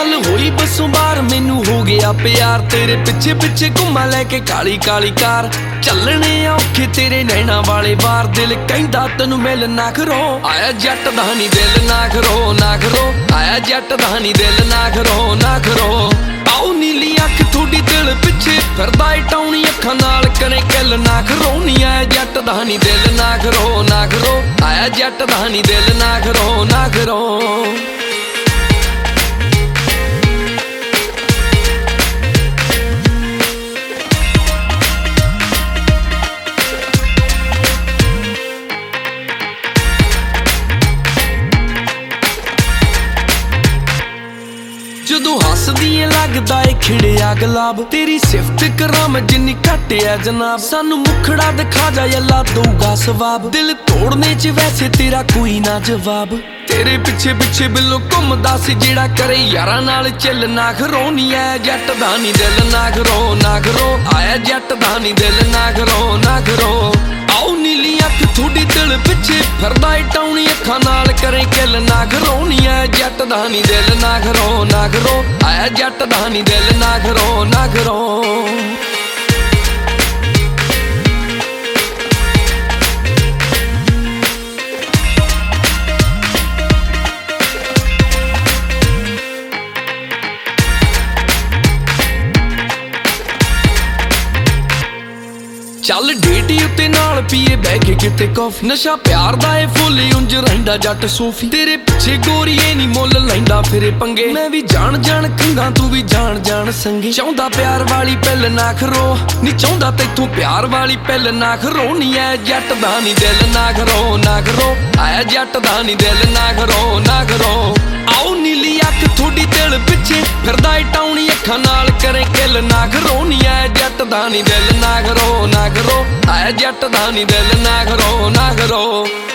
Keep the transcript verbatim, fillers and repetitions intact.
गल होई बसों बार मैनू हो गया प्यार तेरे पिछे पिछे घुमा लैके काली काली कार चलने औखे तेरे नैना वाले बार दिल कहंदा तैनू मिल ना करो आया जट दा नी दिल ना करो ना करो आया जट दा नी दिल ना करो ना करो आओ नीली अख थोड़ी दिल पिछे फिरदा ए टौनी अखां नाल कने किल ना करो नी आया जट दा नी दिल ना करो ना करो आया जट दा नी दिल ना करो ना करो जदों हसदी ऐ लगदा ऐ खिड़िया गुलाब तेरी सिफत करां मैं जिन्नी घट ऐ जनाब सानू मुखड़ा दिखा जा अल्लाह दूगा सवाब दिल तोड़ने च वैसे तेरा कोई ना जवाब तेरे पिछे पिछे बिल्लो घुमदा सी जेड़ा करे यारां नाल चिल ना करो नी ऐ जट दा नी दिल ना करो ना करो आया जट दा नी दिल ना करो ना करो आओ नीली अख थोड़ी दिल पिछे फिरदा ए टौनी अखां नाल करे किल ना करो नी ऐ जट दा नी दिल ना करो ना करो आया जट दा नी दिल ना करो ना करो चल डेटी उत्ते नाल पीए बह के किते कॉफी नशा प्यार दा ए फुल उंज रहिंदा जट सूफी तेरे पिछे गोरीए नी मुल लैंदा फिरे पंगे मैं भी जान जान खंगा तू भी जान जान संगे चाहुंदा प्यार वाली पिल ना खरो नी चाहुंदा तैथों प्यार वाली पिल ना खरो नी ऐ जट दा नी दिल ना करो ना करो आया जट दा नी दिल ना करो ना करो आओ नीली अख थोड़ी दिल पिछे फिरदा ए टौनी अखां नाल करे किल ना करो नी ऐ जट दा नी दिल ना करो ना करो आया जट दा नी दिल ना करो ना करो।